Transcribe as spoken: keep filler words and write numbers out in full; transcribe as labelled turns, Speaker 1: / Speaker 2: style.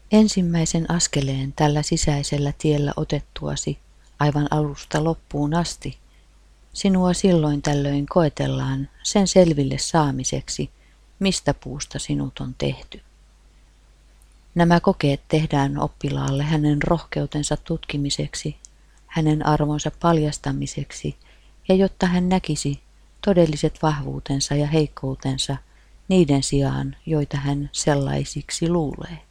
Speaker 1: Ensimmäisen askeleen tällä sisäisellä tiellä otettuasi aivan alusta loppuun asti, sinua silloin tällöin koetellaan sen selville saamiseksi, mistä puusta sinut on tehty. Nämä kokeet tehdään oppilaalle hänen rohkeutensa tutkimiseksi, hänen arvonsa paljastamiseksi ja jotta hän näkisi todelliset vahvuutensa ja heikkoutensa niiden sijaan, joita hän sellaisiksi luulee.